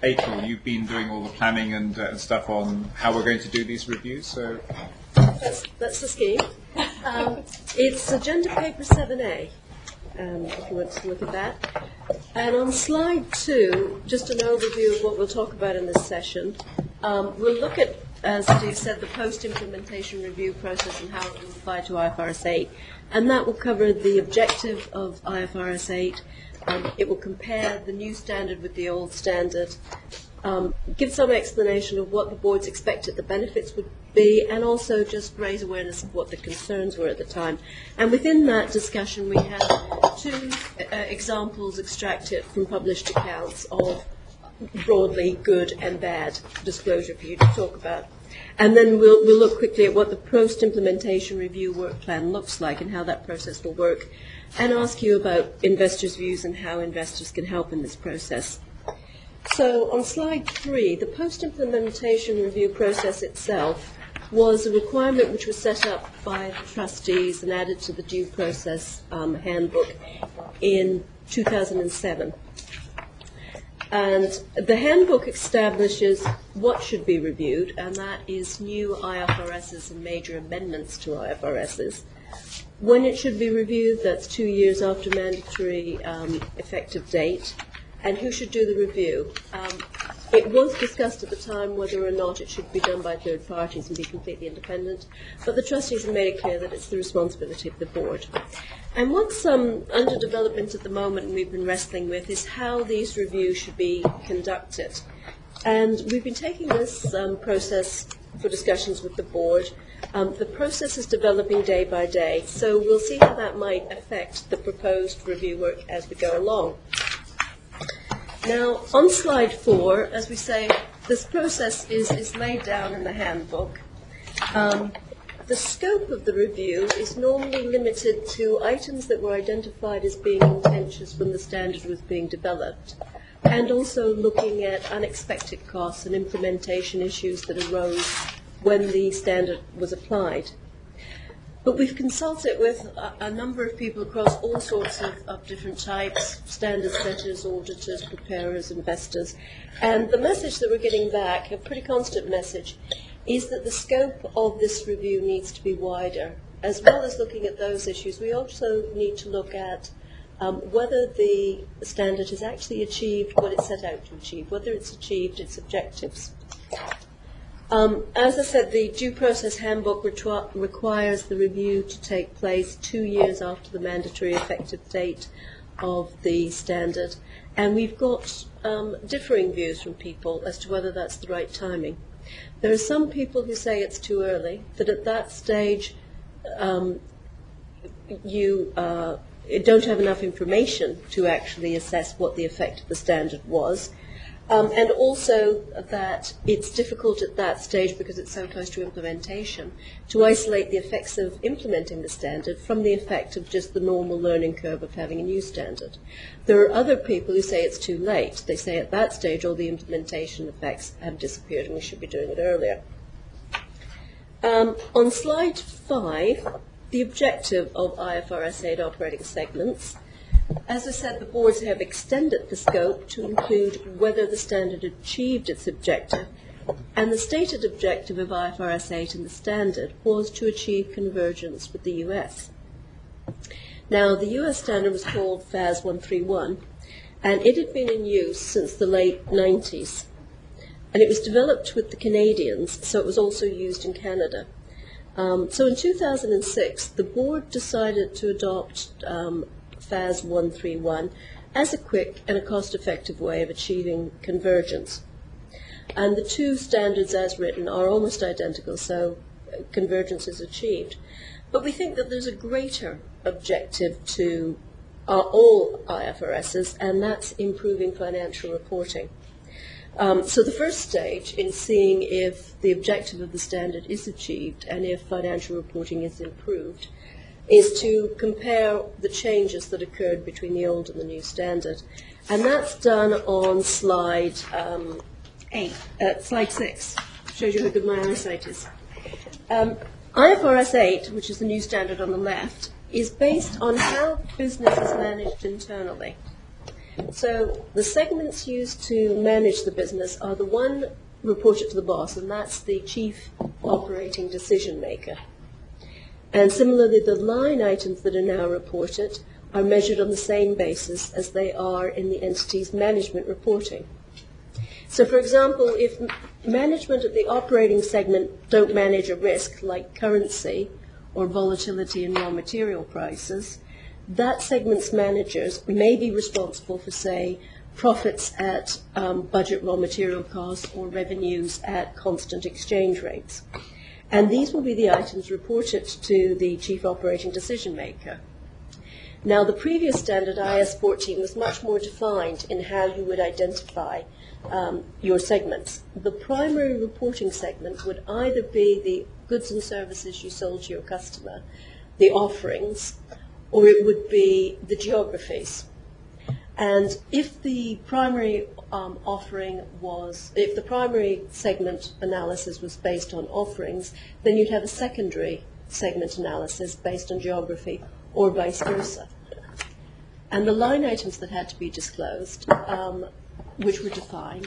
April, you've been doing all the planning and stuff on how we're going to do these reviews. So that's the scheme. It's agenda paper 7A, if you want to look at that. And on slide 2, just an overview of what we'll talk about in this session. We'll look at, as Steve said, the post-implementation review process and how it will apply to IFRS 8. And that will cover the objective of IFRS 8. It will compare the new standard with the old standard, give some explanation of what the boards expected the benefits would be, and also just raise awareness of what the concerns were at the time. And within that discussion, we have 2 examples extracted from published accounts of broadly good and bad disclosure for you to talk about. And then we'll look quickly at what the post-implementation review work plan looks like and how that process will work, and ask you about investors' views and how investors can help in this process. So on slide 3, the post-implementation review process itself was a requirement which was set up by the trustees and added to the due process handbook in 2007. And the handbook establishes what should be reviewed, and that is new IFRSs and major amendments to IFRSs. When it should be reviewed, that's 2 years after mandatory effective date. And who should do the review? It was discussed at the time whether or not it should be done by third parties and be completely independent, but the trustees have made it clear that it's the responsibility of the board. And what's under development at the moment, and we've been wrestling with, is how these reviews should be conducted. And we've been taking this process for discussions with the board. The process is developing day by day, so we'll see how that might affect the proposed review work as we go along. Now, on slide 4, as we say, this process is laid down in the handbook. The scope of the review is normally limited to items that were identified as being contentious when the standard was being developed, and also looking at unexpected costs and implementation issues that arose when the standard was applied. But we've consulted with a number of people across all sorts of different types, standard setters, auditors, preparers, investors, and the message that we're getting back, a pretty constant message, is that the scope of this review needs to be wider. As well as looking at those issues, we also need to look at whether the standard has actually achieved what it set out to achieve, whether it's achieved its objectives. As I said, the due process handbook requires the review to take place 2 years after the mandatory effective date of the standard, and we've got differing views from people as to whether that's the right timing. There are some people who say it's too early, that at that stage you don't have enough information to actually assess what the effect of the standard was. And also that it's difficult at that stage, because it's so close to implementation, to isolate the effects of implementing the standard from the effect of just the normal learning curve of having a new standard. There are other people who say it's too late. They say at that stage all the implementation effects have disappeared and we should be doing it earlier. On slide 5, the objective of IFRS 8 operating segments. As I said, the boards have extended the scope to include whether the standard achieved its objective, and the stated objective of IFRS 8 and the standard was to achieve convergence with the US. Now, the US standard was called FAS 131, and it had been in use since the late 90s. And it was developed with the Canadians, so it was also used in Canada. So in 2006, the board decided to adopt FAS 131 as a quick and a cost-effective way of achieving convergence. And the two standards as written are almost identical, so convergence is achieved. But we think that there's a greater objective to all IFRSs, and that's improving financial reporting. So the first stage in seeing if the objective of the standard is achieved and if financial reporting is improved is to compare the changes that occurred between the old and the new standard. And that's done on slide 6. Shows you how good my eyesight is. IFRS 8, which is the new standard on the left, is based on how business is managed internally. So the segments used to manage the business are the one reported to the boss, and that's the chief operating decision maker. And similarly, the line items that are now reported are measured on the same basis as they are in the entity's management reporting. So, for example, if management at the operating segment don't manage a risk like currency or volatility in raw material prices, that segment's managers may be responsible for, say, profits at budget raw material costs or revenues at constant exchange rates. And these will be the items reported to the chief operating decision maker. Now, the previous standard, IS 14, was much more defined in how you would identify your segments. The primary reporting segment would either be the goods and services you sold to your customer, the offerings, or it would be the geographies. And if the primary if the primary segment analysis was based on offerings, then you'd have a secondary segment analysis based on geography, or vice versa. And the line items that had to be disclosed, which were defined,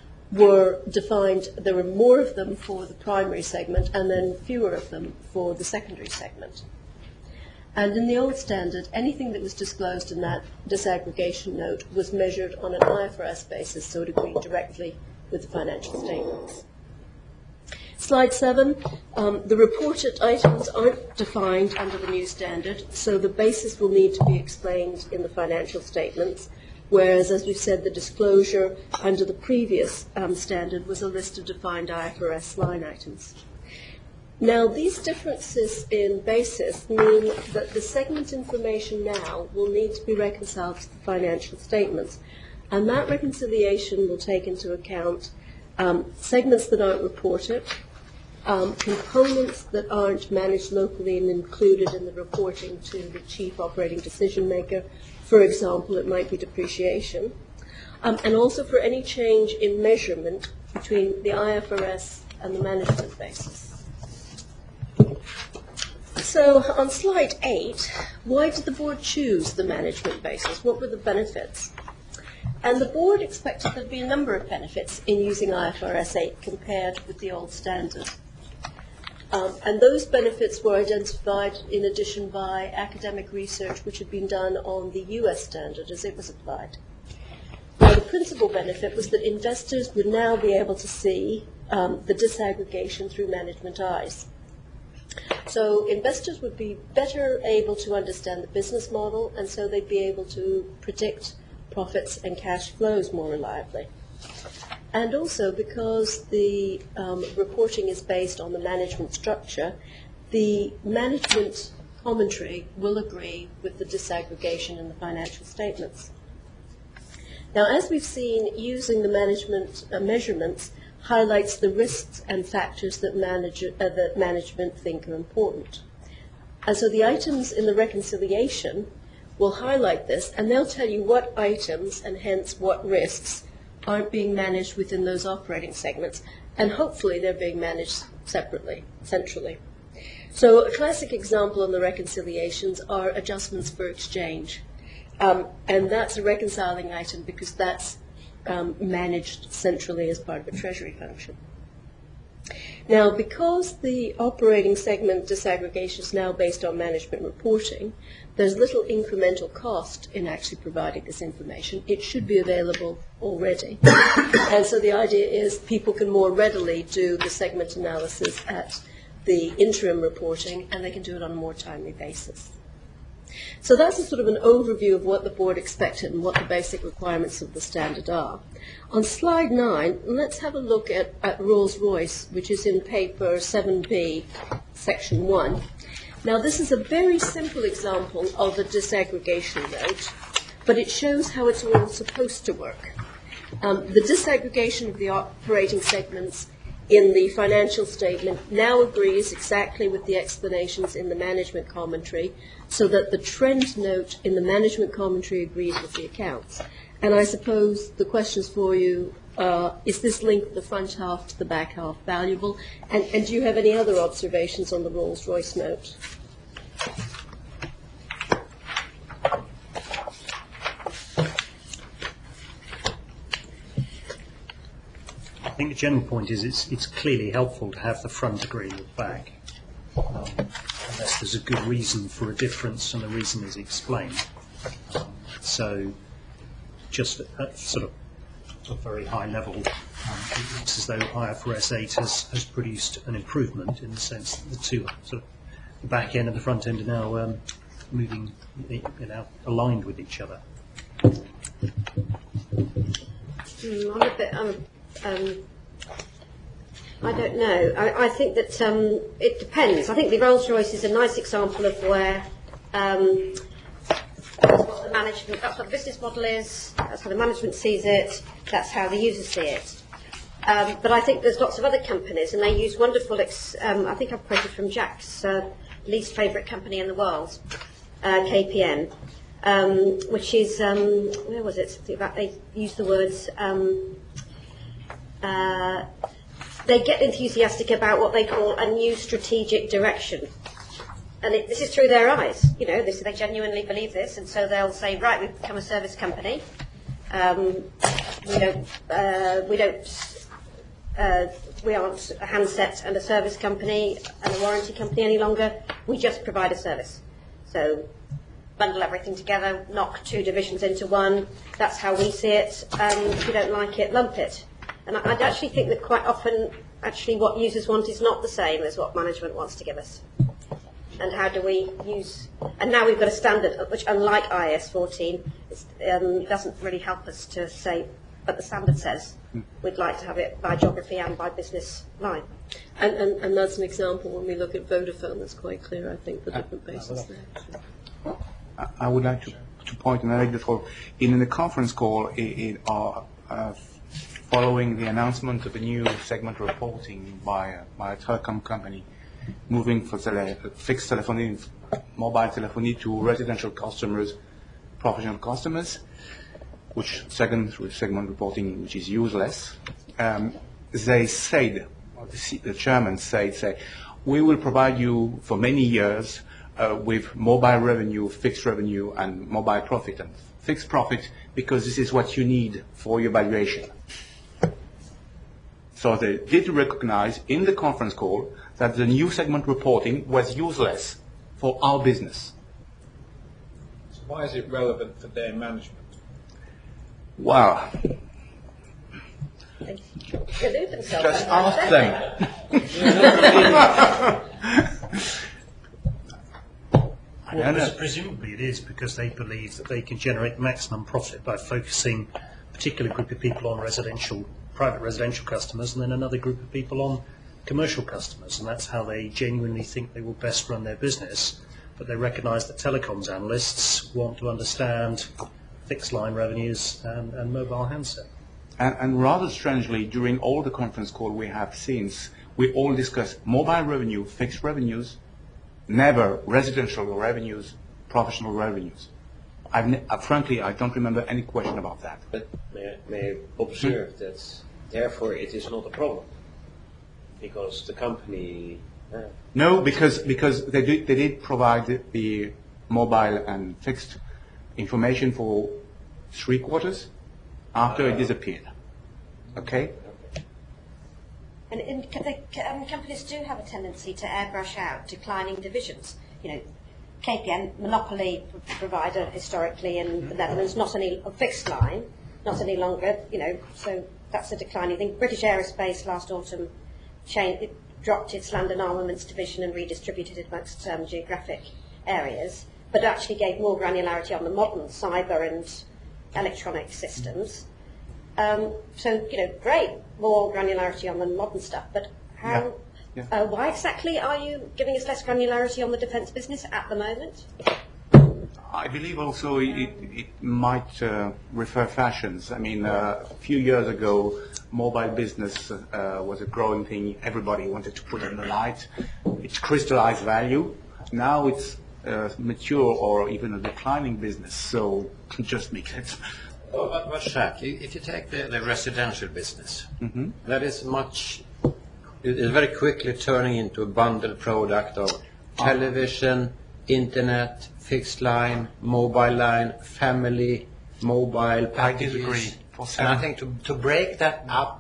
there were more of them for the primary segment and then fewer of them for the secondary segment. And in the old standard, anything that was disclosed in that disaggregation note was measured on an IFRS basis, so it agreed directly with the financial statements. Slide 7, the reported items aren't defined under the new standard, so the basis will need to be explained in the financial statements, whereas, as we've said, the disclosure under the previous standard was a list of defined IFRS line items. Now, these differences in basis mean that the segment information now will need to be reconciled to the financial statements, and that reconciliation will take into account segments that aren't reported, components that aren't managed locally and included in the reporting to the chief operating decision maker. For example, it might be depreciation, and also for any change in measurement between the IFRS and the management basis. So on slide 8, why did the board choose the management basis? What were the benefits? And the board expected there to be a number of benefits in using IFRS 8 compared with the old standard. And those benefits were identified in addition by academic research which had been done on the US standard as it was applied. Now, the principal benefit was that investors would now be able to see the disaggregation through management eyes. So investors would be better able to understand the business model, and so they'd be able to predict profits and cash flows more reliably. And also, because the reporting is based on the management structure, the management commentary will agree with the disaggregation in the financial statements. Now, as we've seen, using the management measurements highlights the risks and factors that management think are important. And so the items in the reconciliation will highlight this, and they'll tell you what items, and hence what risks, aren't being managed within those operating segments, and hopefully they're being managed separately, centrally. So a classic example in the reconciliations are adjustments for exchange. And that's a reconciling item because that's managed centrally as part of a treasury function. Now, because the operating segment disaggregation is now based on management reporting, there's little incremental cost in actually providing this information. It should be available already. And so the idea is people can more readily do the segment analysis at the interim reporting, and they can do it on a more timely basis. So that's a sort of an overview of what the board expected and what the basic requirements of the standard are. On slide 9, let's have a look at Rolls-Royce, which is in paper 7B, section 1. Now, this is a very simple example of a disaggregation note, but it shows how it's all supposed to work. The disaggregation of the operating segments in the financial statement now agrees exactly with the explanations in the management commentary, so that the trend note in the management commentary agrees with the accounts. And I suppose the questions for you, is this link of the front half to the back half valuable? And do you have any other observations on the Rolls-Royce note? think the general point is it's clearly helpful to have the front agreeing with the back, unless there's a good reason for a difference and the reason is explained. So just at sort of a very high level, it looks as though IFRS 8 has produced an improvement in the sense that the two sort of the back end and the front end are now moving, aligned with each other. I'm a bit, I don't know. I think that it depends. I think the Rolls-Royce is a nice example of where that's what the management, that's what the business model is, that's how the management sees it, that's how the users see it. But I think there's lots of other companies, and they use wonderful, I think I've quoted from Jack's least favourite company in the world, KPN, which is, where was it? Something about, they use the words, they get enthusiastic about what they call a new strategic direction. And this is through their eyes, they genuinely believe this, and so they'll say, right, we've become a service company. We aren't a handset and a service company and a warranty company any longer. We just provide a service. So bundle everything together, knock two divisions into one. That's how we see it. If you don't like it, lump it. And I actually think that quite often, actually, what users want is not the same as what management wants to give us. And how do we use... And now we've got a standard, which, unlike IAS 14, doesn't really help us to say, but the standard says we'd like to have it by geography and by business line. And that's an example when we look at Vodafone, that's quite clear, I think, the different bases there. I would like to point an anecdote. In the conference call, following the announcement of a new segment reporting by a telecom company, moving from fixed telephony, mobile telephony to residential customers, professional customers, which segment reporting, which is useless. They said, or the chairman said, we will provide you for many years with mobile revenue, fixed revenue, and mobile profit, and fixed profit, because this is what you need for your valuation. So they did recognize in the conference call that the new segment reporting was useless for our business. So why is it relevant for their management? Well, just ask them. Presumably it is because they believe that they can generate maximum profit by focusing a particular group of people on private residential customers and then another group of people on commercial customers, and that's how they genuinely think they will best run their business. But they recognise that telecoms analysts want to understand fixed line revenues and mobile handset. And rather strangely, during all the conference call we have since, we all discussed mobile revenue, fixed revenues, never residential revenues, professional revenues. Frankly, I don't remember any question about that. But may I observe that therefore it is not a problem, because the company... No, because they did provide the mobile and fixed information for 3 quarters after it disappeared. Okay? And companies do have a tendency to airbrush out declining divisions. KPN, monopoly provider historically in the Netherlands, not any fixed line, not any longer, so that's a declining thing. British Aerospace last autumn it dropped its land and armaments division and redistributed it amongst geographic areas, but actually gave more granularity on the modern cyber and electronic systems. So, great, more granularity on the modern stuff, but how? Yeah. Why exactly are you giving us less granularity on the defence business at the moment? I believe also it might refer fashions. I mean, a few years ago, mobile business was a growing thing. Everybody wanted to put in the light. It's crystallized value. Now it's mature or even a declining business. So just make it. But Jack, if you take the residential business, that is it is very quickly turning into a bundled product of television, internet, fixed line, mobile line, family, mobile packages. I disagree. And I think to break that up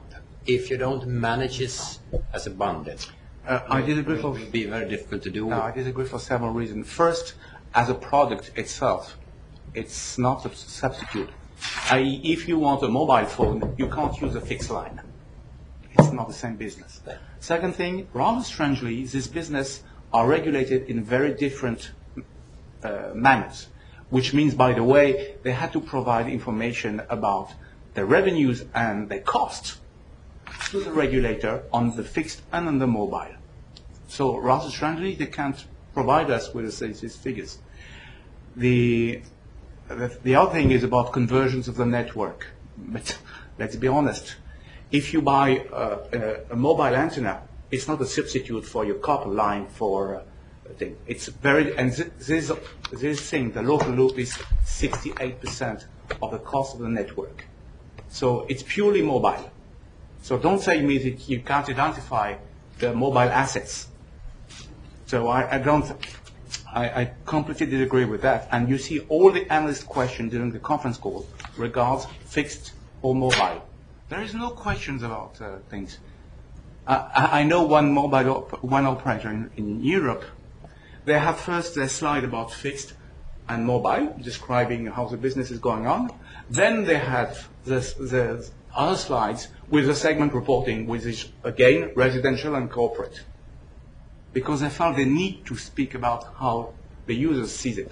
if you don't manage it as a bundle, I disagree it for will be very difficult to do. No, I disagree for several reasons. First, as a product itself, it's not a substitute. I.e., if you want a mobile phone, you can't use a fixed line. It's not the same business. Second thing, rather strangely, this business are regulated in very different manners, which means, by the way, they had to provide information about their revenues and their costs to the regulator on the fixed and on the mobile. So rather strangely, they can't provide us with these figures. The other thing is about conversions of the network. But let's be honest, if you buy a mobile antenna, it's not a substitute for your copper line for a thing. It's very, and this thing, the local loop is 68% of the cost of the network. So it's purely mobile. So don't say to me that you can't identify the mobile assets. So I completely disagree with that. And you see all the analyst questions during the conference call regards fixed or mobile. There is no questions about things. I know one operator in Europe. They have first their slide about fixed and mobile, describing how the business is going on. Then they have the other slides with the segment reporting, which is, again, residential and corporate. Because they felt they need to speak about how the user sees it.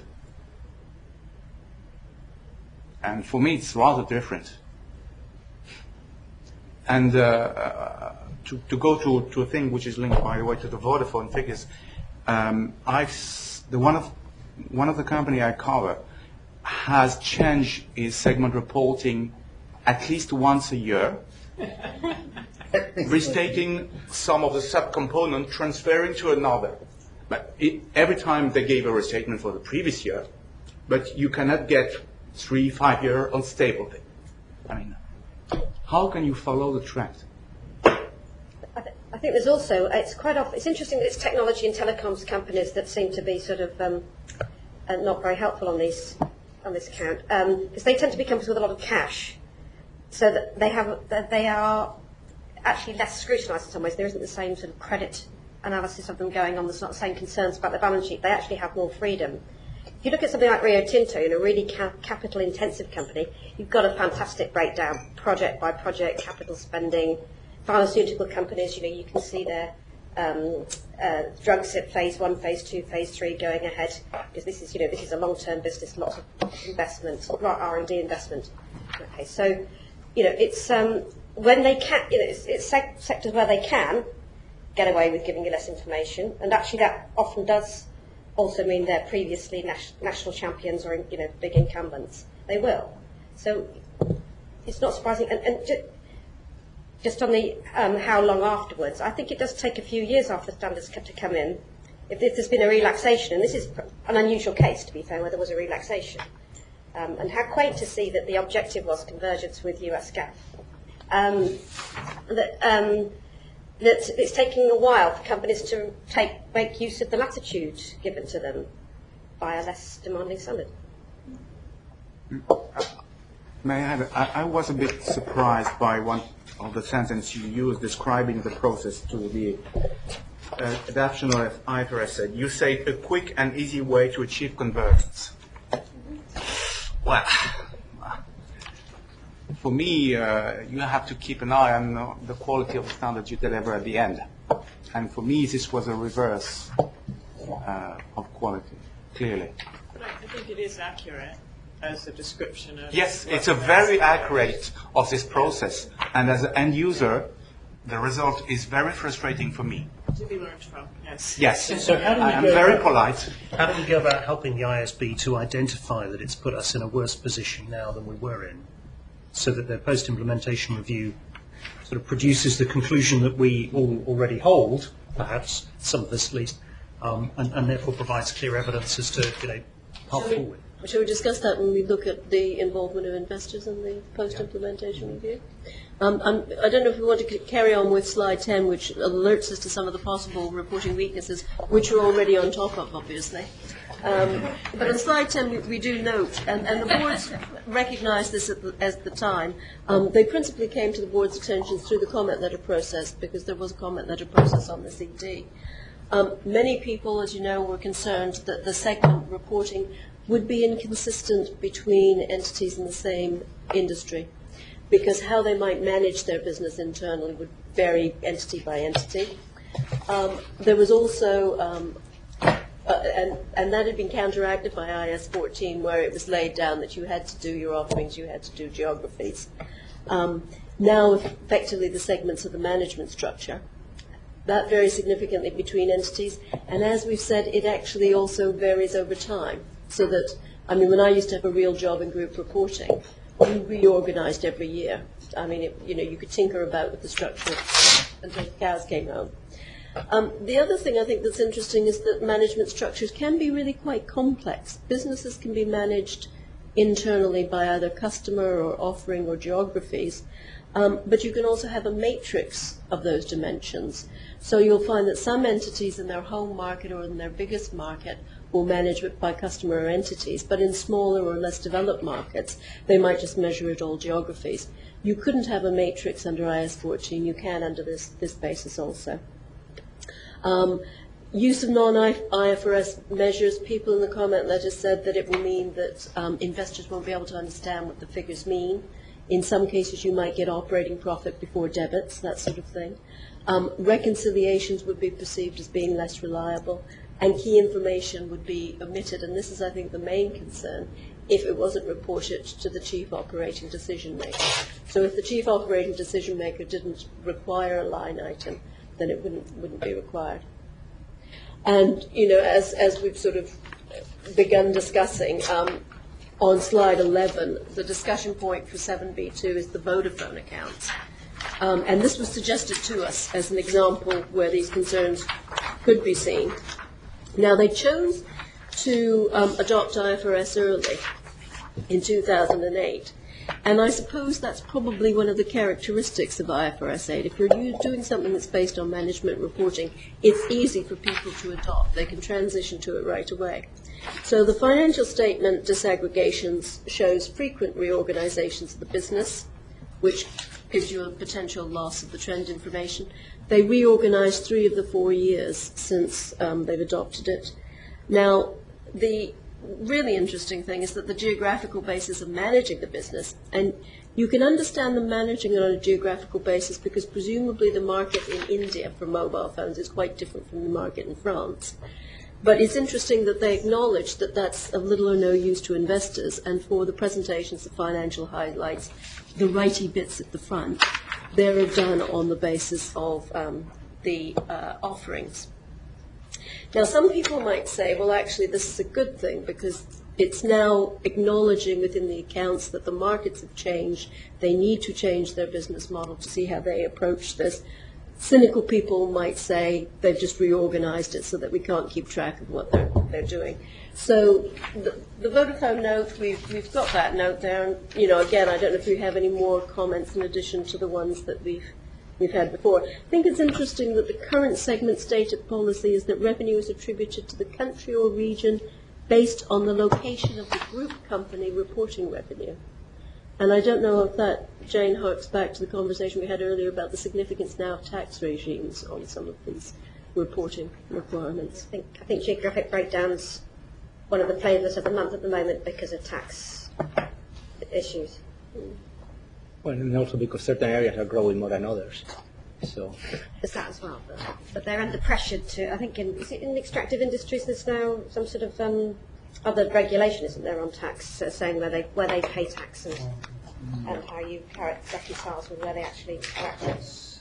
And for me, it's rather different. And to go to a thing which is linked, by the way, to the Vodafone figures, one of the company I cover has changed its segment reporting at least once a year, restating some of the subcomponent, transferring to another. But every time they gave a restatement for the previous year, but you cannot get 3-5 year unstable thing. I mean, how can you follow the trend? I think there's also, it's interesting that it's technology and telecoms companies that seem to be sort of not very helpful on this account, because they tend to be companies with a lot of cash, so that they are actually less scrutinised in some ways. There isn't the same sort of credit analysis of them going on. There's not the same concerns about their balance sheet. They actually have more freedom. If you look at something like Rio Tinto, a really capital-intensive company, you've got a fantastic breakdown, project by project, capital spending. Pharmaceutical companies, you can see their drugs at phase 1, phase 2, phase 3 going ahead, because this is a long-term business, lots of investment, R&D investment. Okay, so it's when they can, it's sectors where they can get away with giving you less information, and actually that often does also mean they're previously national champions or big incumbents. They will. So it's not surprising, and just on the how long afterwards, I think it does take a few years after the standards to come in. If there's been a relaxation, and this is an unusual case, to be fair, where there was a relaxation. And how quaint to see that the objective was convergence with US GAAP. That it's taking a while for companies to make use of the latitude given to them by a less demanding standard. May I add, I was a bit surprised by one of the sentences you used describing the process to the adoption of IFRS. You say a quick and easy way to achieve convergence. Well, for me, you have to keep an eye on the quality of the standards you deliver at the end. And for me, this was a reverse of quality, clearly. But I think it is accurate as a description of... Yes, it's a very accurate of this process. And as an end user, the result is very frustrating for me. To be learned from, yes. Yes, So how do we I'm go very about- polite. How do we go about helping the ISB to identify that it's put us in a worse position now than we were in, so that their post-implementation review sort of produces the conclusion that we all already hold, perhaps, some of us at least, and therefore provides clear evidence as to, path forward? Shall we discuss that when we look at the involvement of investors in the post-implementation review? I don't know if we want to carry on with slide 10, which alerts us to some of the possible reporting weaknesses, which we're already on top of, obviously. But on slide 10, we do note, and the boards recognised this at the time, they principally came to the board's attention through the comment letter process, because there was a comment letter process on this ED. Many people, as you know, were concerned that the segment reporting would be inconsistent between entities in the same industry, because how they might manage their business internally would vary entity by entity. There was also, and that had been counteracted by IS 14, where it was laid down that you had to do your offerings, you had to do geographies. Now, effectively, the segments of the management structure. That varies significantly between entities, and as we've said, it actually also varies over time. So that, I mean, when I used to have a real job in group reporting, we reorganized every year. I mean, you could tinker about with the structure until the cows came home. The other thing I think that's interesting is that management structures can be really quite complex. Businesses can be managed internally by either customer or offering or geographies, but you can also have a matrix of those dimensions. So you'll find that some entities in their home market or in their biggest market will manage it by customer or entities, but in smaller or less developed markets, they might just measure it all geographies. You couldn't have a matrix under IS 14, you can under this basis also. Use of non-IFRS measures, people in the comment letter said that it will mean that investors won't be able to understand what the figures mean. In some cases you might get operating profit before debits, that sort of thing. Reconciliations would be perceived as being less reliable, and key information would be omitted, and this is, I think, the main concern, if it wasn't reported to the chief operating decision maker. So if the chief operating decision maker didn't require a line item, then it wouldn't be required. And, as we've sort of begun discussing, on slide 11, the discussion point for 7B2 is the Vodafone accounts. And this was suggested to us as an example where these concerns could be seen. Now, they chose to adopt IFRS early in 2008, and I suppose that's probably one of the characteristics of IFRS 8. If you're doing something that's based on management reporting, it's easy for people to adopt. They can transition to it right away. So the financial statement disaggregations shows frequent reorganizations of the business, which gives you a potential loss of the trend information. They reorganized 3 of the 4 years since they've adopted it. Now, the really interesting thing is that the geographical basis of managing the business, and you can understand them managing it on a geographical basis because presumably the market in India for mobile phones is quite different from the market in France. But it's interesting that they acknowledge that that's of little or no use to investors, and for the presentations of financial highlights, the righty bits at the front, they're done on the basis of the offerings. Now, some people might say, well, actually, this is a good thing because it's now acknowledging within the accounts that the markets have changed. They need to change their business model to see how they approach this. Cynical people might say they've just reorganized it so that we can't keep track of what they're doing. So the Vodafone note, we've got that note there. And, again, I don't know if you have any more comments in addition to the ones that we've had before. I think it's interesting that the current segment stated policy is that revenue is attributed to the country or region based on the location of the group company reporting revenue. And I don't know if that, Jane, harks back to the conversation we had earlier about the significance now of tax regimes on some of these reporting requirements. I think geographic breakdown's one of the flavours of the month at the moment because of tax issues. Well, and also because certain areas are growing more than others. So there's that as well. But they're under pressure to, I think, is it in extractive industries there's now some sort of other regulation, isn't there, on tax, saying where they pay tax and how it reconciles with where they actually are active.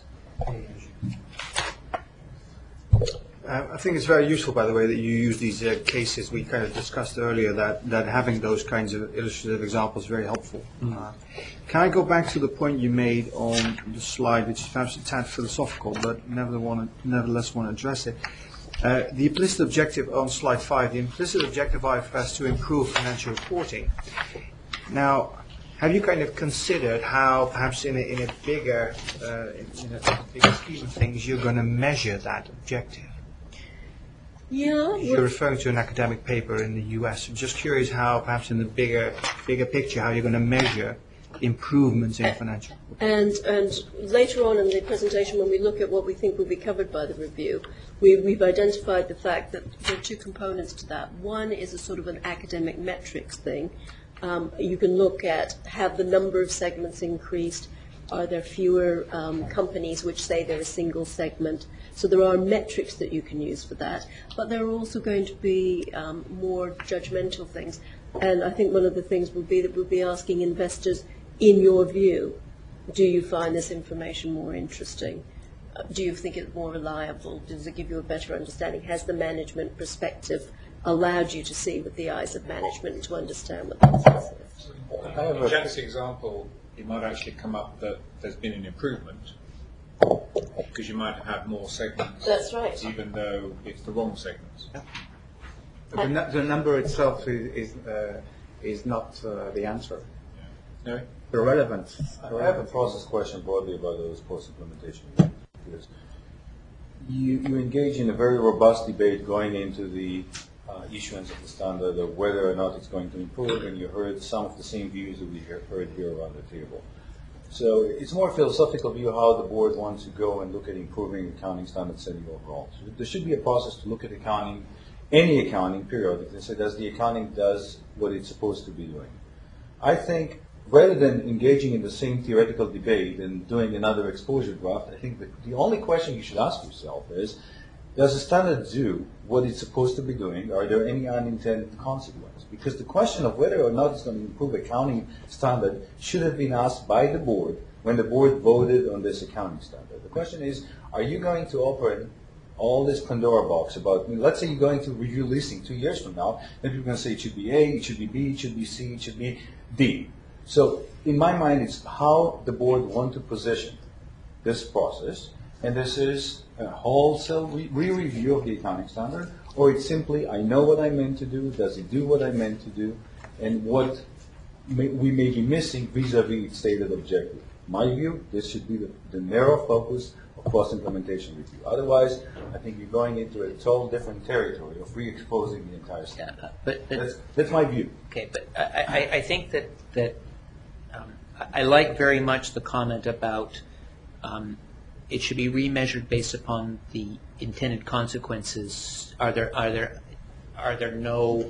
I think it's very useful, by the way, that you use these cases we kind of discussed earlier, that having those kinds of illustrative examples is very helpful. Can I go back to the point you made on the slide, which is perhaps a tad philosophical, but nevertheless want to address it? The implicit objective on slide 5, the implicit objective IFRS to improve financial reporting. Now, have you kind of considered how, perhaps in a bigger scheme of things, you're going to measure that objective? Yeah, You're referring to an academic paper in the U.S. I'm just curious how, perhaps in the bigger picture, how you're going to measure improvements in financial. and later on in the presentation, when we look at what we think will be covered by the review, we've identified the fact that there are two components to that. One is a sort of an academic metrics thing. You can look at, have the number of segments increased? Are there fewer companies which say they're a single segment? So there are metrics that you can use for that. But there are also going to be more judgmental things. And I think one of the things will be that we'll be asking investors, in your view, do you find this information more interesting? Do you think it's more reliable? Does it give you a better understanding? Has the management perspective allowed you to see with the eyes of management to understand what that is? In Jack's example, it might actually come up that there's been an improvement because you might have more segments. That's right. Even though it's the wrong segments. The number itself is not the answer. No? The relevance. I have a process question broadly about those post-implementation because you engage in a very robust debate going into the issuance of the standard of whether or not it's going to improve, and you heard some of the same views that we heard here around the table. So it's more a philosophical view how the board wants to go and look at improving accounting standard setting overall. So there should be a process to look at accounting, any accounting periodically, and say, does the accounting does what it's supposed to be doing? I think rather than engaging in the same theoretical debate and doing another exposure draft, I think the only question you should ask yourself is, does the standard do what it's supposed to be doing? Are there any unintended consequences? Because the question of whether or not it's going to improve accounting standard should have been asked by the board when the board voted on this accounting standard. The question is, are you going to open all this Pandora box about, let's say you're going to review leasing 2 years from now, then people are going to say it should be A, it should be B, it should be C, it should be D. So in my mind, it's how the board want to position this process, and this is a wholesale re-review of the accounting standard, or it's simply, I know what I meant to do, does it do what I meant to do, and what we may be missing vis-a-vis its stated objective. My view, this should be the narrow focus of post-implementation review. Otherwise, I think you're going into a total different territory of re-exposing the entire standard. But that's my view. Okay, but I think that I like very much the comment about it should be remeasured based upon the intended consequences. Are there no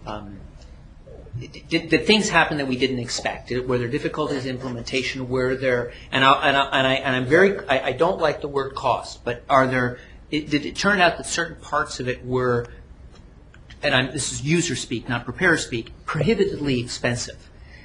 did things happen that we didn't expect? Were there difficulties in implementation? Were there I don't like the word cost, but did it turn out that certain parts of it were, and this is user speak, not preparer speak, prohibitively expensive?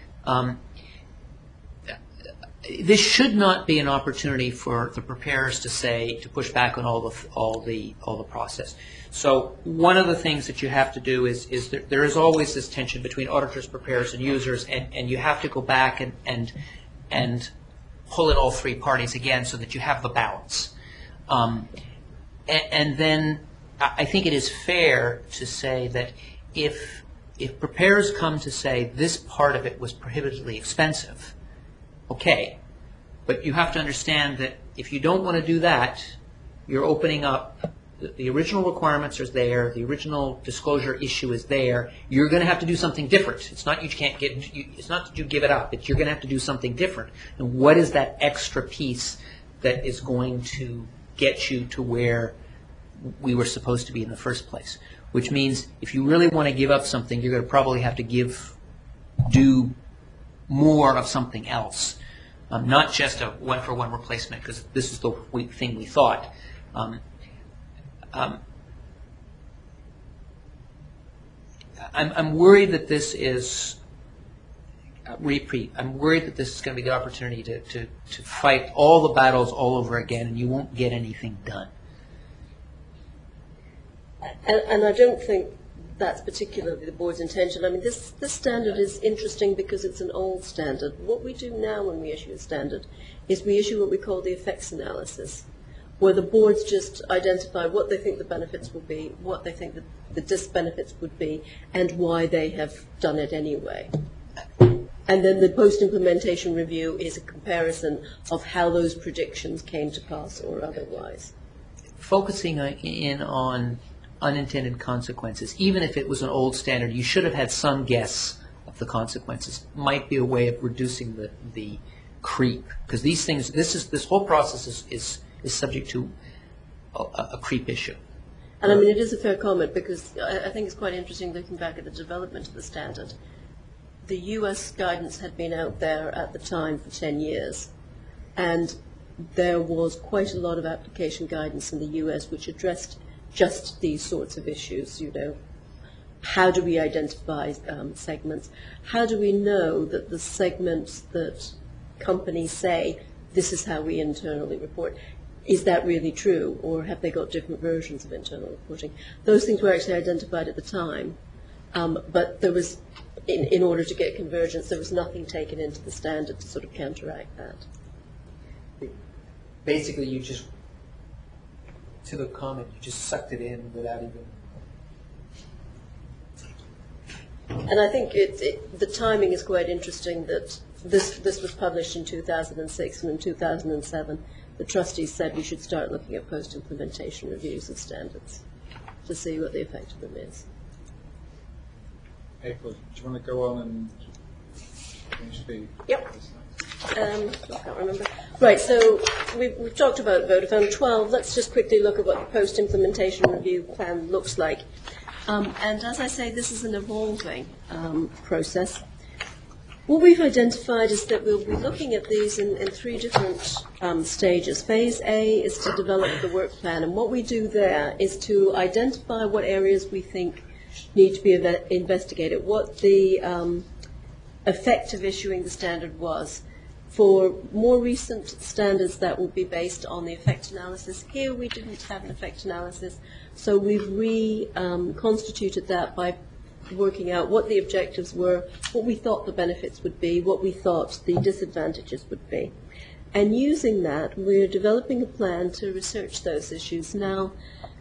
This should not be an opportunity for the preparers to push back on all the process. So one of the things that you have to do is there is always this tension between auditors, preparers, and users, and you have to go back and pull in all three parties again so that you have the balance. And then I think it is fair to say that if preparers come to say this part of it was prohibitively expensive, okay, but you have to understand that if you don't want to do that, you're opening up, the original requirements are there, the original disclosure issue is there, you're going to have to do something different. It's not it's not that you give it up, it's you're going to have to do something different. And what is that extra piece that is going to get you to where we were supposed to be in the first place? Which means if you really want to give up something, you're going to probably have to do more of something else. Not just a one-for-one replacement, because this is the thing we thought. I'm worried that this is repeat. I'm worried that this is going to be the opportunity to fight all the battles all over again, and you won't get anything done. And I don't think that's particularly the board's intention. I mean, this standard is interesting because it's an old standard. What we do now when we issue a standard is we issue what we call the effects analysis, where the boards just identify what they think the benefits will be, what they think the disbenefits would be, and why they have done it anyway. And then the post-implementation review is a comparison of how those predictions came to pass or otherwise. Focusing in on unintended consequences. Even if it was an old standard, you should have had some guess of the consequences. Might be a way of reducing the creep, because these things, this whole process is subject to a creep issue. And I mean, it is a fair comment, because I think it's quite interesting looking back at the development of the standard. The US guidance had been out there at the time for 10 years, and there was quite a lot of application guidance in the US which addressed just these sorts of issues, you know. How do we identify segments? How do we know that the segments that companies say, this is how we internally report, is that really true, or have they got different versions of internal reporting? Those things were actually identified at the time, but there was, in order to get convergence, there was nothing taken into the standard to sort of counteract that. Basically, you just, to the comment, you just sucked it in without even... And I think the timing is quite interesting that this was published in 2006, and in 2007 the trustees said we should start looking at post-implementation reviews of standards to see what the effect of them is. April, do you want to go on and finish the... Yep. I can't remember. Right, so we've talked about Vodafone 12. Let's just quickly look at what the post-implementation review plan looks like. And as I say, this is an evolving process. What we've identified is that we'll be looking at these in three different stages. Phase A is to develop the work plan, and what we do there is to identify what areas we think need to be investigated, what the effect of issuing the standard was. For more recent standards, that will be based on the effect analysis. Here we didn't have an effect analysis, so we've reconstituted that by working out what the objectives were, what we thought the benefits would be, what we thought the disadvantages would be. And using that, we're developing a plan to research those issues. Now,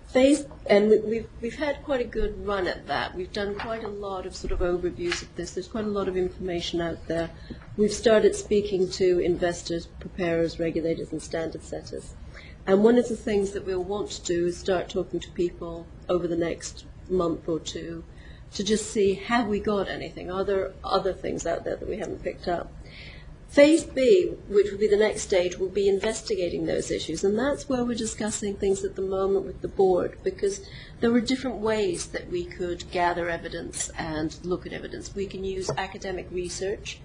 we've had quite a good run at that. We've done quite a lot of sort of overviews of this. There's quite a lot of information out there. We've started speaking to investors, preparers, regulators, and standard setters. And one of the things that we'll want to do is start talking to people over the next month or two to just see, have we got anything? Are there other things out there that we haven't picked up? Phase B, which will be the next stage, will be investigating those issues, and that's where we're discussing things at the moment with the board, because there are different ways that we could gather evidence and look at evidence. We can use academic research.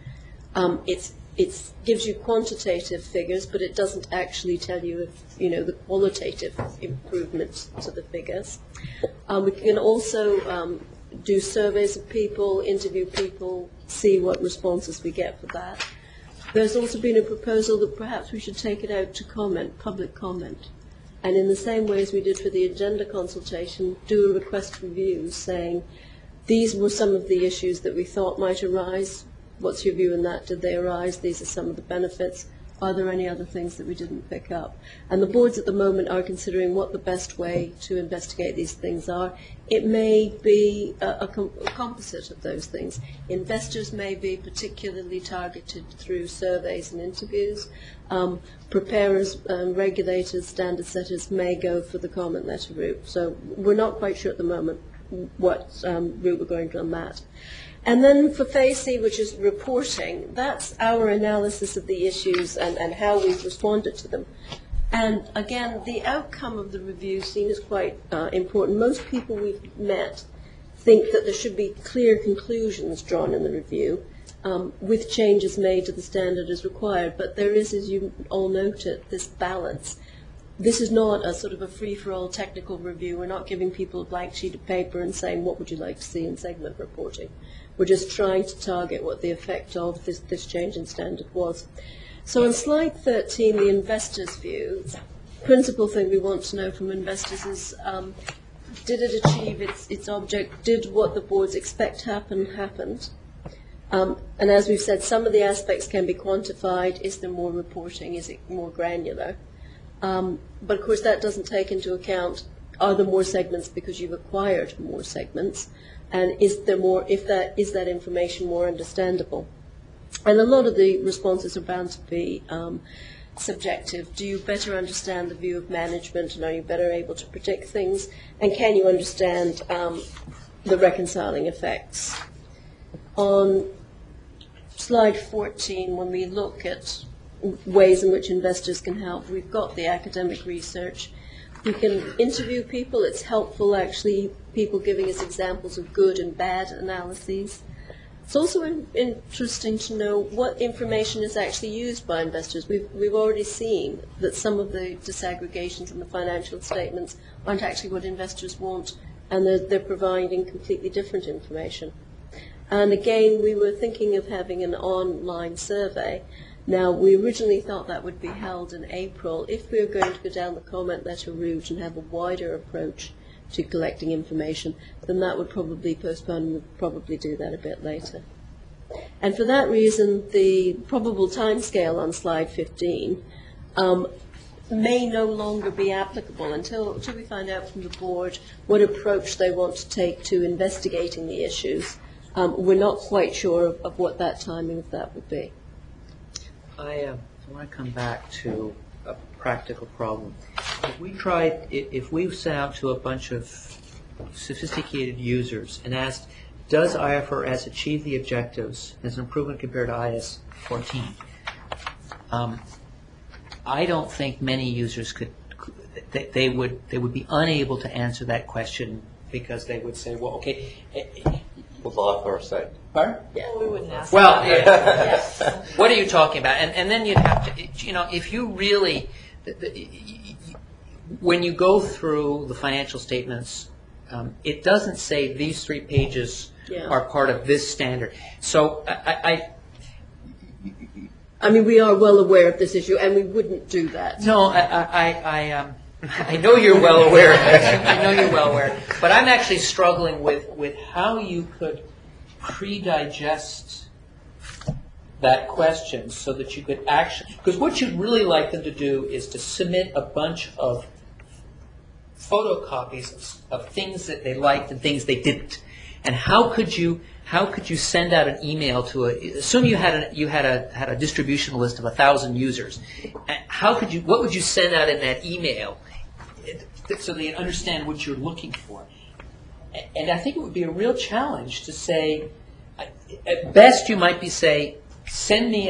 It gives you quantitative figures, but it doesn't actually tell you, the qualitative improvements to the figures. We can also do surveys of people, interview people, see what responses we get for that. There's also been a proposal that perhaps we should take it out to comment, public comment, and in the same way as we did for the agenda consultation, do a request for views saying, these were some of the issues that we thought might arise. What's your view on that? Did they arise? These are some of the benefits. Are there any other things that we didn't pick up? And the boards at the moment are considering what the best way to investigate these things are. It may be a composite of those things. Investors may be particularly targeted through surveys and interviews. Preparers, regulators, standard setters may go for the comment letter route. So we're not quite sure at the moment what route we're going on that. And then for phase C, which is reporting, that's our analysis of the issues and how we've responded to them. And again, the outcome of the review seems quite important. Most people we've met think that there should be clear conclusions drawn in the review with changes made to the standard as required. But there is, as you all noted, this balance. This is not a sort of a free-for-all technical review. We're not giving people a blank sheet of paper and saying, what would you like to see in segment reporting? We're just trying to target what the effect of this change in standard was. So on slide 13, the investor's view, principal thing we want to know from investors is, did it achieve its object? Did what the boards expect happened? And as we've said, some of the aspects can be quantified. Is there more reporting? Is it more granular? But of course that doesn't take into account, are there more segments because you've acquired more segments? And is there more, is that information more understandable? And a lot of the responses are bound to be subjective? Do you better understand the view of management, and are you better able to predict things? And can you understand the reconciling effects? On slide 14, when we look at ways in which investors can help, we've got the academic research. We can interview people. It's helpful, actually, people giving us examples of good and bad analyses. It's also interesting to know what information is actually used by investors. We've already seen that some of the disaggregations in the financial statements aren't actually what investors want, and they're providing completely different information. And again, we were thinking of having an online survey. Now, we originally thought that would be held in April. If we were going to go down the comment letter route and have a wider approach to collecting information, then that would probably postpone. We'd probably do that a bit later. And for that reason, the probable timescale on slide 15 may no longer be applicable until we find out from the board what approach they want to take to investigating the issues. We're not quite sure of what that timing of that would be. I want to come back to a practical problem. If we sent out to a bunch of sophisticated users and asked, does IFRS achieve the objectives as an improvement compared to IAS 14? I don't think many users they would be unable to answer that question, because they would say, well, okay. What's IFRS say? Pardon? Yeah, we wouldn't ask. Well, what are you talking about? And then you'd have to, if you really, when you go through the financial statements, it doesn't say these 3 pages are part of this standard. So I mean, we are well aware of this issue, and we wouldn't do that. No, I know you're well aware of this. I know you're well aware. But I'm actually struggling with how you could pre-digest that question so that you could actually, because what you'd really like them to do is to submit a bunch of photocopies of things that they liked and things they didn't. And how could you send out an email to assume you had a distribution list of 1,000 users. What would you send out in that email so they understand what you're looking for? And I think it would be a real challenge to say, at best you might be say, send me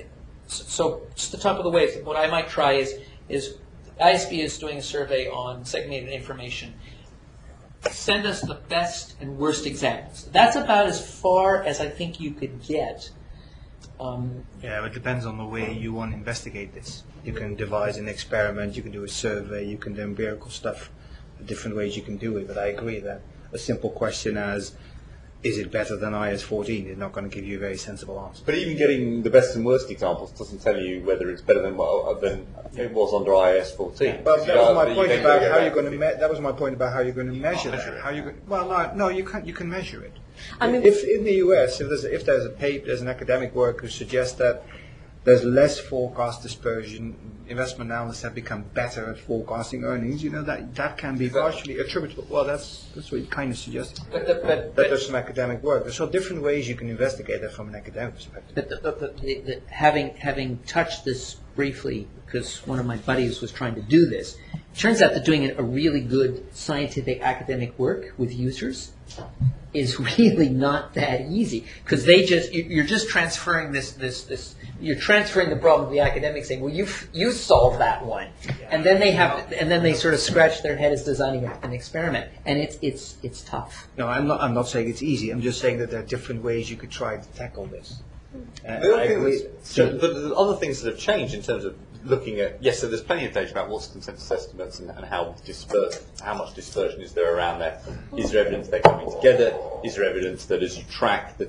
so just the top of the wave, what I might try is ISB is doing a survey on segmented information. Send us the best and worst examples. That's about as far as I think you could get. Yeah, it depends on the way you want to investigate this. You can devise an experiment, you can do a survey, you can do empirical stuff, different ways you can do it. But I agree that a simple question as, is it better than IAS 14 is not going to give you a very sensible answer. But even getting the best and worst examples doesn't tell you whether it's better than it was under IAS 14. But that was my point about how you're going to that was my point about how you're going to measure that. How you no, you can't. You can measure it. I mean, if in the US, if there's a paper, there's an academic work who suggests that there's less forecast dispersion, investment analysts have become better at forecasting earnings. That can be partially attributable. Well, that's what you kind of suggested. But there's some academic work. There's so different ways you can investigate that from an academic perspective. But having touched this briefly, because one of my buddies was trying to do this, it turns out that doing a really good scientific academic work with users is really not that easy, because you're just transferring you're transferring the problem to the academics, saying, well, you solve that one, and then they sort of scratch their head as designing an experiment, and it's tough. No, I'm not saying it's easy. I'm just saying that there are different ways you could try to tackle this. But the other things that have changed in terms of looking at, yes, so there's plenty of data about what's consensus estimates and how much dispersion is there around there. Is there evidence they're coming together? Is there evidence that as you track the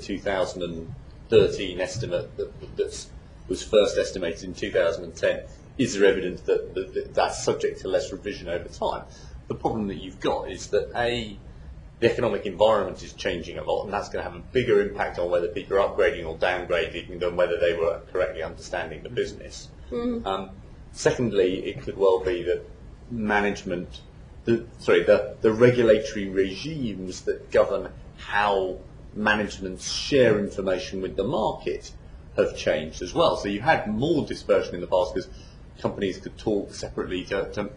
2013 estimate that was first estimated in 2010, is there evidence that that's subject to less revision over time? The problem that you've got is that the economic environment is changing a lot, and that's going to have a bigger impact on whether people are upgrading or downgrading than whether they were correctly understanding the business. Secondly, it could well be that the regulatory regimes that govern how managements share information with the market have changed as well. So you had more dispersion in the past because companies could talk separately to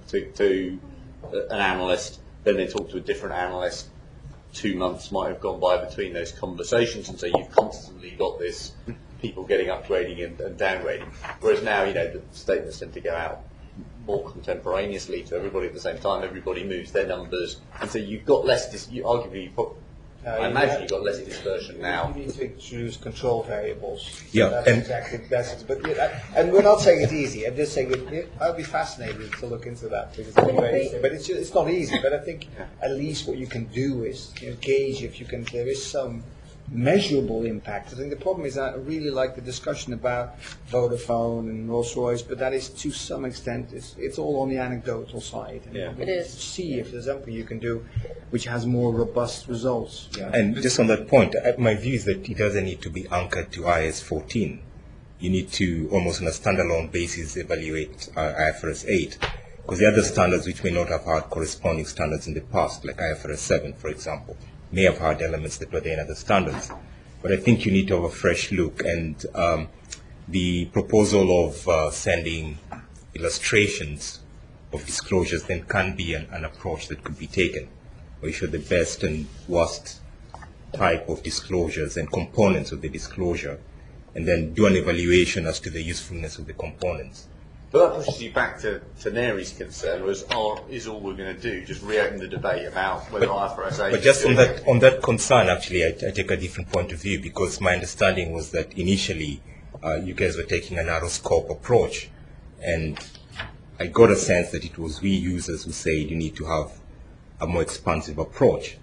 an analyst, then they talk to a different analyst. 2 months might have gone by between those conversations, and so you've constantly got this people getting upgrading and downgrading. Whereas now, the statements tend to go out more contemporaneously to everybody at the same time. Everybody moves their numbers, and so you've got less. I imagine you've got less dispersion now. You need to introduce control variables. Yeah, that's and exactly that's it. But and we're not saying it's easy. I'm just saying I'd be fascinated to look into that because but it's not easy. But I think at least what you can do is gauge if there is some measurable impact. I think the problem is I really like the discussion about Vodafone and Rolls-Royce, but that is to some extent it's all on the anecdotal side. And It is. See if there's something you can do which has more robust results. And just on that point, my view is that it doesn't need to be anchored to IAS 14. You need to, almost on a standalone basis, evaluate IFRS 8, because the other standards which may not have had corresponding standards in the past, like IFRS 7, for example, may have had elements that were there in other standards. But I think you need to have a fresh look, and the proposal of sending illustrations of disclosures then can be an approach that could be taken, where you show the best and worst type of disclosures and components of the disclosure, and then do an evaluation as to the usefulness of the components. But that pushes you back to Neri's concern, is all we're going to do just reopen the debate about whether IFRS 8 But just on that concern, actually, I take a different point of view, because my understanding was that initially you guys were taking a narrow scope approach, and I got a sense that it was we users who said you need to have a more expansive approach.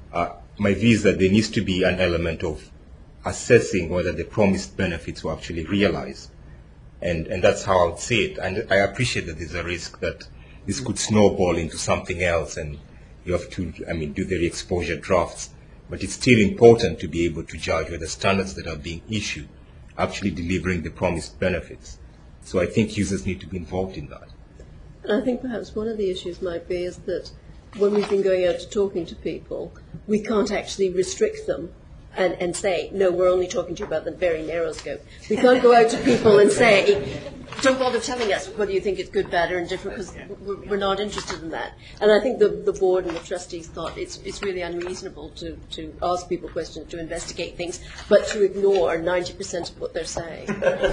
My view is that there needs to be an element of assessing whether the promised benefits were actually realized. And that's how I would see it. And I appreciate that there's a risk that this could snowball into something else, and you have to, do the exposure drafts. But it's still important to be able to judge whether standards that are being issued are actually delivering the promised benefits. So I think users need to be involved in that. And I think perhaps one of the issues might be is that when we've been going out to talking to people, we can't actually restrict them and say, no, we're only talking to you about the very narrow scope. We can't go out to people and say, don't bother telling us whether you think it's good, bad, or indifferent, because we're not interested in that. And I think the board and the trustees thought it's really unreasonable to ask people questions, to investigate things, but to ignore 90% of what they're saying.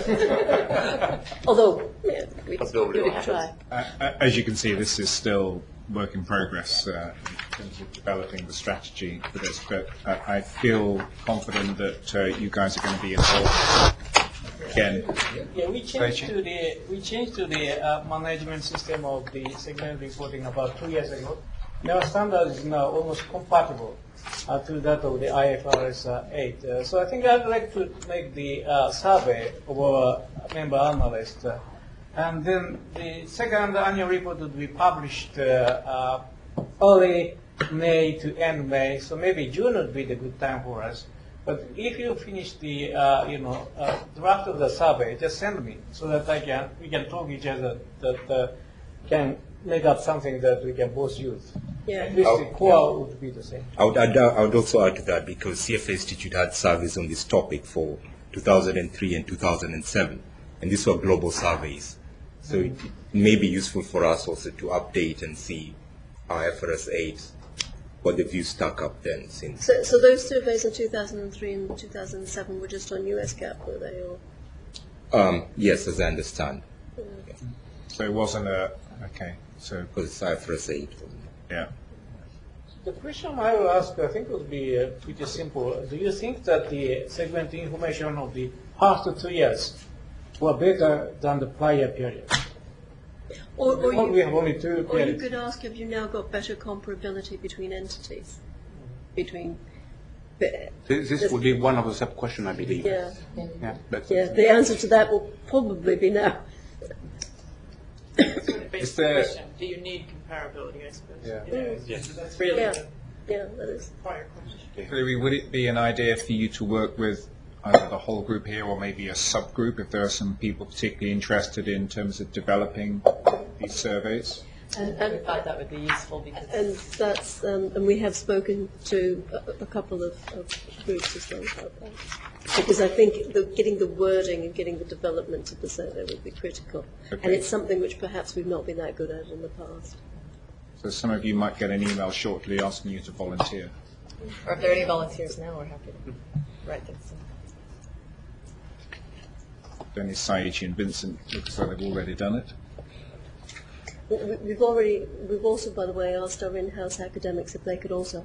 Although, we could try. As you can see, this is still work in progress in terms of developing the strategy for this, but I feel confident that you guys are going to be involved again. Yeah, we changed to the management system of the segment reporting about 2 years ago. Our standard is now almost compatible to that of the IFRS 8. So I think I'd like to make the survey of our member analysts. And then the second annual report would be published early May to end May, so maybe June would be the good time for us. But if you finish the draft of the survey, just send me so that we can talk each other, that can make up something that we can both use. Yeah. At least the core would be the same. I would also add to that, because CFA Institute had surveys on this topic for 2003 and 2007, and these were global surveys. So it may be useful for us also to update and see IFRS 8, what the views stack up then. So those surveys in 2003 and 2007 were just on US GAAP, were they? Or? Yes, as I understand. Okay. So it wasn't okay. So because it's IFRS 8. Yeah. The question I will ask, I think, would be pretty simple. Do you think that the segment information of the past 2 years were better than the prior period? Or we have only 2 periods. Or you could ask, have you now got better comparability between entities? This would be one of the sub-questions, I believe. Yeah. Yeah, the answer to that will probably be no. Is there... Do you need comparability, I suppose? Yeah. That's really that is. Clearly, would it be an idea for you to work with either the whole group here or maybe a subgroup if there are some people particularly interested in terms of developing these surveys? And I thought that would be useful because. And that's, and we have spoken to a couple of groups as well about that. Because I think getting the wording and getting the development of the survey would be critical. Okay. And it's something which perhaps we've not been that good at in the past. So some of you might get an email shortly asking you to volunteer. Or if there are any volunteers now, we're happy to write things. Dennis, Saiji and Vincent looks like they've already done it. We've also, by the way, asked our in-house academics if they could also